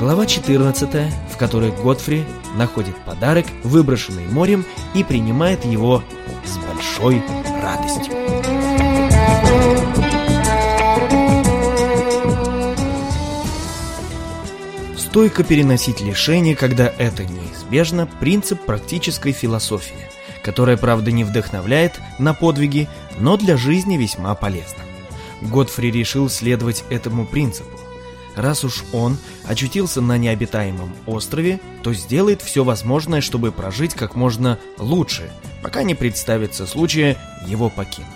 Глава 14, в которой Годфри находит подарок, выброшенный морем, и принимает его с большой радостью. Стойко переносить лишения, когда это неизбежно, принцип практической философии, которая, правда, не вдохновляет на подвиги, но для жизни весьма полезна. Годфри решил следовать этому принципу. Раз уж он очутился на необитаемом острове, то сделает все возможное, чтобы прожить как можно лучше, пока не представится случая его покинуть.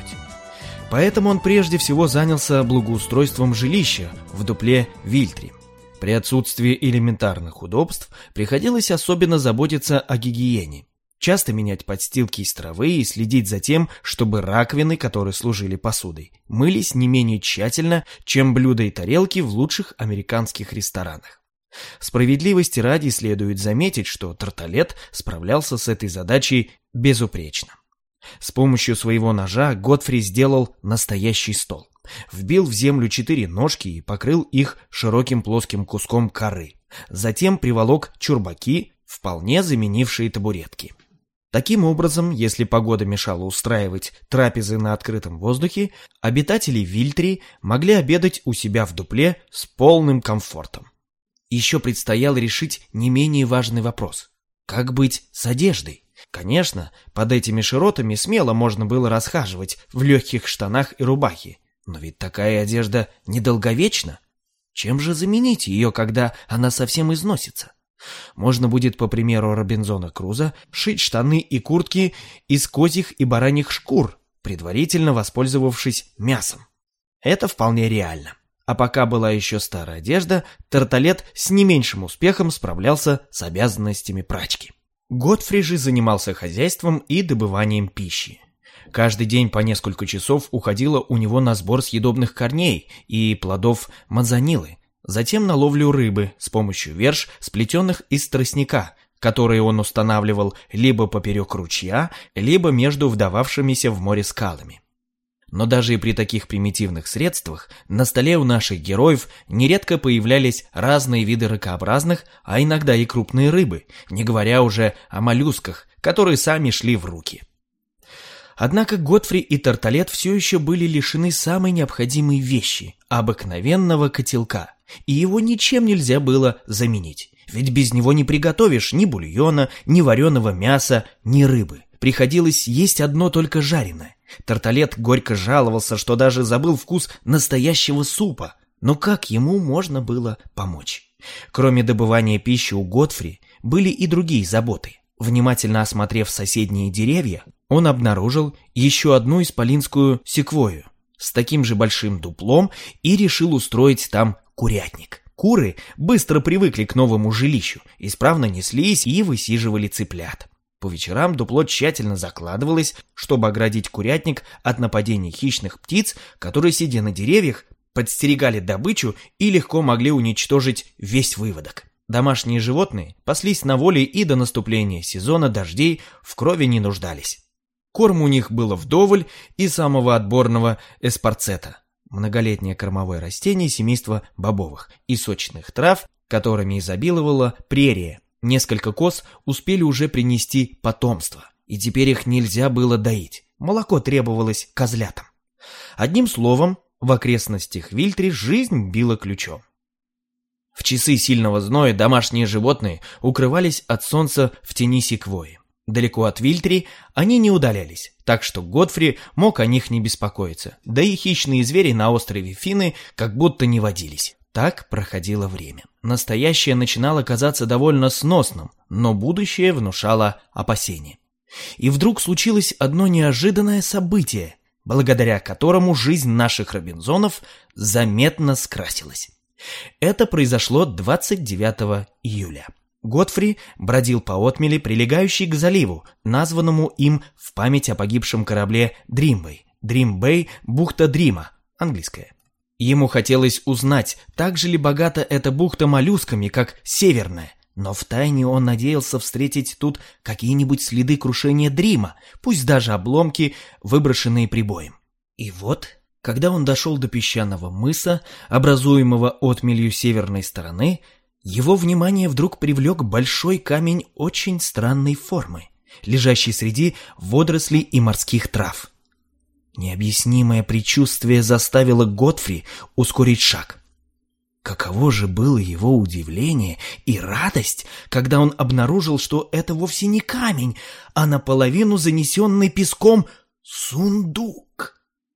Поэтому он прежде всего занялся благоустройством жилища в дупле Вильтри. При отсутствии элементарных удобств приходилось особенно заботиться о гигиене. Часто менять подстилки из травы и следить за тем, чтобы раковины, которые служили посудой, мылись не менее тщательно, чем блюда и тарелки в лучших американских ресторанах. Справедливости ради следует заметить, что Тарталет справлялся с этой задачей безупречно. С помощью своего ножа Годфри сделал настоящий стол. Вбил в землю 4 ножки и покрыл их широким плоским куском коры. Затем приволок чурбаки, вполне заменившие табуретки. Таким образом, если погода мешала устраивать трапезы на открытом воздухе, обитатели Вильтри могли обедать у себя в дупле с полным комфортом. Еще предстояло решить не менее важный вопрос. Как быть с одеждой? Конечно, под этими широтами смело можно было расхаживать в легких штанах и рубахе, но ведь такая одежда недолговечна. Чем же заменить ее, когда она совсем износится? Можно будет, по примеру Робинзона Круза, шить штаны и куртки из козьих и бараньих шкур, предварительно воспользовавшись мясом. Это вполне реально. А пока была еще старая одежда, Тарталет с не меньшим успехом справлялся с обязанностями прачки. Годфри же занимался хозяйством и добыванием пищи. Каждый день по несколько часов уходило у него на сбор съедобных корней и плодов мазанилы, затем на ловлю рыбы с помощью верш, сплетенных из тростника, которые он устанавливал либо поперек ручья, либо между вдававшимися в море скалами. Но даже и при таких примитивных средствах на столе у наших героев нередко появлялись разные виды ракообразных, а иногда и крупные рыбы, не говоря уже о моллюсках, которые сами шли в руки. Однако Годфри и Тарталет все еще были лишены самой необходимой вещи – обыкновенного котелка, и его ничем нельзя было заменить, ведь без него не приготовишь ни бульона, ни вареного мяса, ни рыбы. Приходилось есть одно только жареное. Тарталет горько жаловался, что даже забыл вкус настоящего супа, но как ему можно было помочь? Кроме добывания пищи у Годфри были и другие заботы. Внимательно осмотрев соседние деревья, он обнаружил еще одну исполинскую секвойю с таким же большим дуплом и решил устроить там курятник. Куры быстро привыкли к новому жилищу, исправно неслись и высиживали цыплят. По вечерам дупло тщательно закладывалось, чтобы оградить курятник от нападений хищных птиц, которые, сидя на деревьях, подстерегали добычу и легко могли уничтожить весь выводок. Домашние животные паслись на воле и до наступления сезона дождей в крови не нуждались. Корм у них было вдоволь и самого отборного эспарцета, многолетнее кормовое растение семейства бобовых, и сочных трав, которыми изобиловала прерия. Несколько коз успели уже принести потомство, и теперь их нельзя было доить. Молоко требовалось козлятам. Одним словом, в окрестностях Вильтри жизнь била ключом. В часы сильного зноя домашние животные укрывались от солнца в тени секвойи. Далеко от Вильтри они не удалялись, так что Годфри мог о них не беспокоиться, да и хищные звери на острове Фины как будто не водились. Так проходило время. Настоящее начинало казаться довольно сносным, но будущее внушало опасения. И вдруг случилось одно неожиданное событие, благодаря которому жизнь наших Робинзонов заметно скрасилась. Это произошло 29 июля. Годфри бродил по отмели, прилегающей к заливу, названному им в память о погибшем корабле Дримбэй. Дримбэй – бухта Дрима, английская. Ему хотелось узнать, так же ли богата эта бухта моллюсками, как северная, но втайне он надеялся встретить тут какие-нибудь следы крушения Дрима, пусть даже обломки, выброшенные прибоем. И вот, когда он дошел до песчаного мыса, образуемого отмелью северной стороны, Его внимание вдруг привлек большой камень очень странной формы, лежащий среди водорослей и морских трав. Необъяснимое предчувствие заставило Годфри ускорить шаг. Каково же было его удивление и радость, когда он обнаружил, что это вовсе не камень, а наполовину занесенный песком сундук.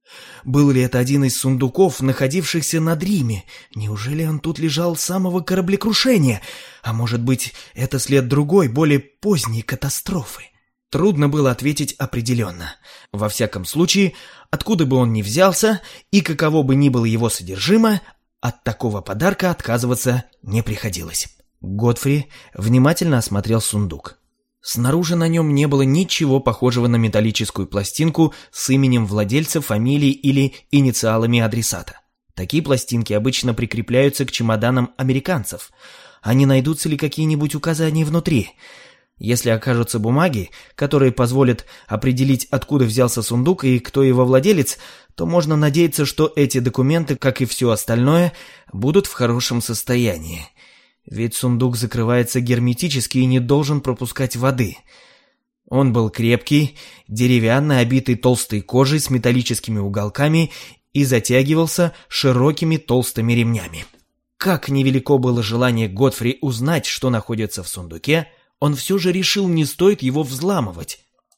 Был ли это один из сундуков, находившихся над Риме? Неужели он тут лежал с самого кораблекрушения? А может быть, это след другой, более поздней катастрофы? Трудно было ответить определенно. Во всяком случае, откуда бы он ни взялся и каково бы ни было его содержимое, от такого подарка отказываться не приходилось. Годфри внимательно осмотрел сундук. Снаружи на нем не было ничего похожего на металлическую пластинку с именем владельца, фамилией или инициалами адресата. Такие пластинки обычно прикрепляются к чемоданам американцев. А не найдутся ли какие-нибудь указания внутри? Если окажутся бумаги, которые позволят определить, откуда взялся сундук и кто его владелец, то можно надеяться, что эти документы, как и все остальное, будут в хорошем состоянии. Ведь сундук закрывается герметически и не должен пропускать воды. Он был крепкий, деревянный, обитый толстой кожей с металлическими уголками и затягивался широкими толстыми ремнями. Как невелико было желание Годфри узнать, что находится в сундуке, он все же решил, не стоит его взламывать,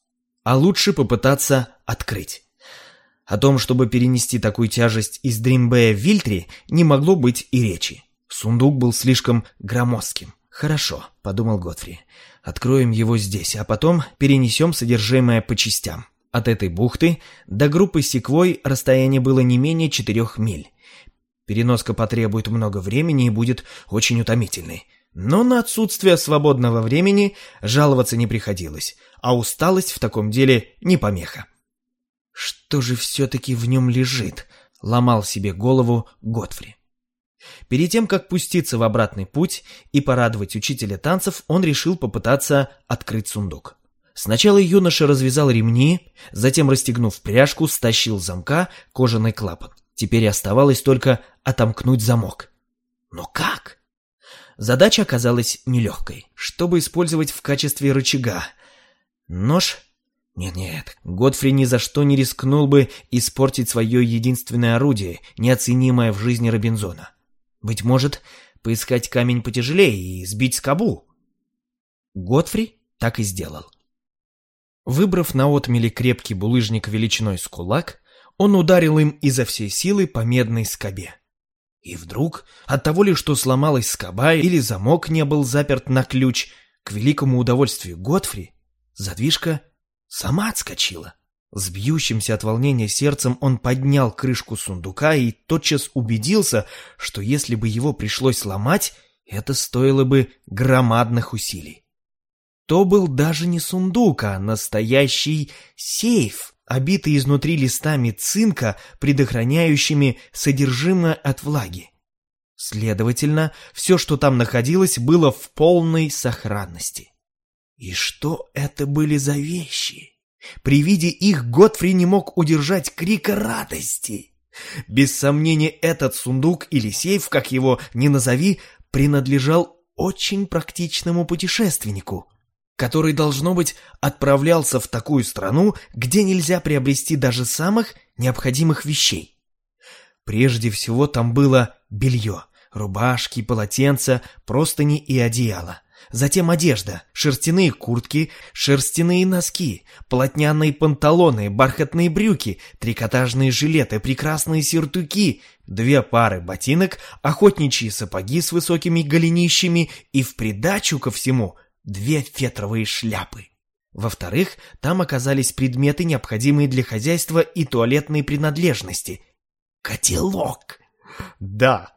а лучше попытаться открыть. О том, чтобы перенести такую тяжесть из Дримбэя в Вильтри, не могло быть и речи. Сундук был слишком громоздким. «Хорошо», — подумал Годфри, — «откроем его здесь, а потом перенесем содержимое по частям». От этой бухты до группы Секвой расстояние было не менее 4 миль. Переноска потребует много времени и будет очень утомительной. Но на отсутствие свободного времени жаловаться не приходилось, а усталость в таком деле не помеха. «Что же все-таки в нем лежит?» — ломал себе голову Годфри. Перед тем, как пуститься в обратный путь и порадовать учителя танцев, он решил попытаться открыть сундук. Сначала юноша развязал ремни, затем, расстегнув пряжку, стащил с замка кожаный клапан. Теперь оставалось только отомкнуть замок. Но как? Задача оказалась нелегкой. Чтобы использовать в качестве рычага? Нож? Нет, Годфри ни за что не рискнул бы испортить свое единственное орудие, неоценимое в жизни Робинзона. Быть может, поискать камень потяжелее и сбить скобу? Годфри так и сделал. Выбрав на отмеле крепкий булыжник величиной с кулак, он ударил им изо всей силы по медной скобе. И вдруг, от того ли, что сломалась скоба или замок не был заперт на ключ, к великому удовольствию Годфри, задвижка сама отскочила. С бьющимся от волнения сердцем он поднял крышку сундука и тотчас убедился, что если бы его пришлось ломать, это стоило бы громадных усилий. То был даже не сундук, а настоящий сейф, обитый изнутри листами цинка, предохраняющими содержимое от влаги. Следовательно, все, что там находилось, было в полной сохранности. И что это были за вещи? При виде их Годфри не мог удержать крика радости. Без сомнения, этот сундук или сейф, как его ни назови, принадлежал очень практичному путешественнику, который, должно быть, отправлялся в такую страну, где нельзя приобрести даже самых необходимых вещей. Прежде всего там было белье, рубашки, полотенца, простыни и одеяло. Затем одежда, шерстяные куртки, шерстяные носки, полотняные панталоны, бархатные брюки, трикотажные жилеты, прекрасные сюртуки, 2 пары ботинок, охотничьи сапоги с высокими голенищами и в придачу ко всему 2 фетровые шляпы. Во-вторых, там оказались предметы, необходимые для хозяйства и туалетные принадлежности. Котелок! Да,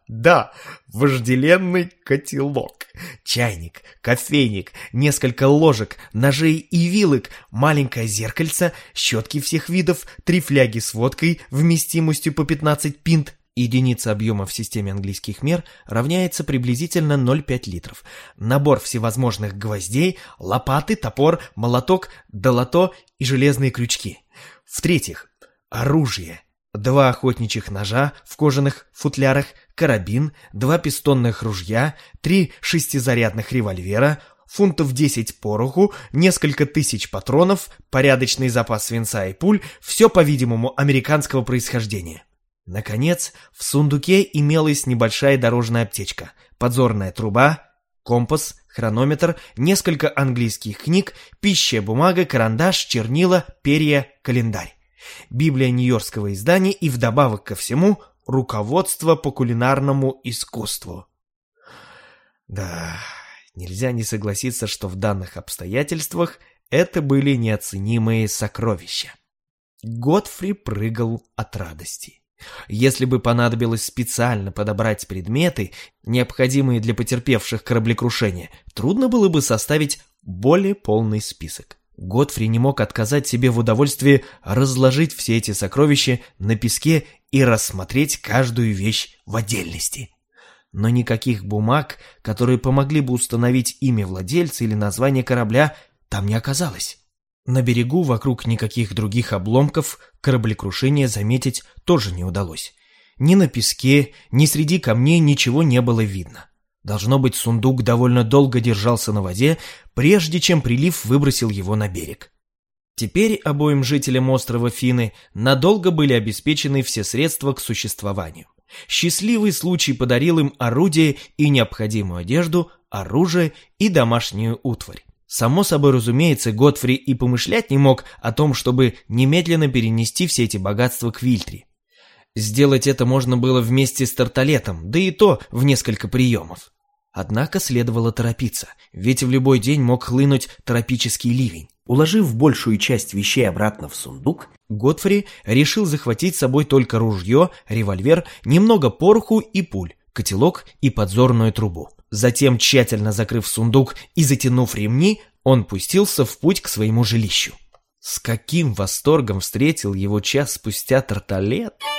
вожделенный котелок. Чайник, кофейник, несколько ложек, ножей и вилок, маленькое зеркальце, щетки всех видов, 3 фляги с водкой вместимостью по 15 пинт. Единица объема в системе английских мер равняется приблизительно 0,5 литров. Набор всевозможных гвоздей, лопаты, топор, молоток, долото и железные крючки. В-третьих, оружие. 2 охотничьих ножа в кожаных футлярах, карабин, 2 пистонных ружья, 3 шестизарядных револьвера, фунтов 10 пороху, несколько тысяч патронов, порядочный запас свинца и пуль, все, по-видимому, американского происхождения. Наконец, в сундуке имелась небольшая дорожная аптечка, подзорная труба, компас, хронометр, несколько английских книг, пища, бумага, карандаш, чернила, перья, календарь. Библия нью-йоркского издания и вдобавок ко всему руководство по кулинарному искусству. Да, нельзя не согласиться, что в данных обстоятельствах это были неоценимые сокровища. Годфри прыгал от радости. Если бы понадобилось специально подобрать предметы, необходимые для потерпевших кораблекрушение, трудно было бы составить более полный список. Годфри не мог отказать себе в удовольствии разложить все эти сокровища на песке и рассмотреть каждую вещь в отдельности. Но никаких бумаг, которые помогли бы установить имя владельца или название корабля, там не оказалось. На берегу вокруг никаких других обломков кораблекрушения заметить тоже не удалось. Ни на песке, ни среди камней ничего не было видно. Должно быть, сундук довольно долго держался на воде, прежде чем прилив выбросил его на берег. Теперь обоим жителям острова Фины надолго были обеспечены все средства к существованию. Счастливый случай подарил им орудие и необходимую одежду, оружие и домашнюю утварь. Само собой разумеется, Годфри и помышлять не мог о том, чтобы немедленно перенести все эти богатства к Вильтри. Сделать это можно было вместе с Тарталетом, да и то в несколько приемов. Однако следовало торопиться, ведь в любой день мог хлынуть тропический ливень. Уложив большую часть вещей обратно в сундук, Годфри решил захватить с собой только ружье, револьвер, немного пороху и пуль, котелок и подзорную трубу. Затем, тщательно закрыв сундук и затянув ремни, он пустился в путь к своему жилищу. С каким восторгом встретил его час спустя Тарталет!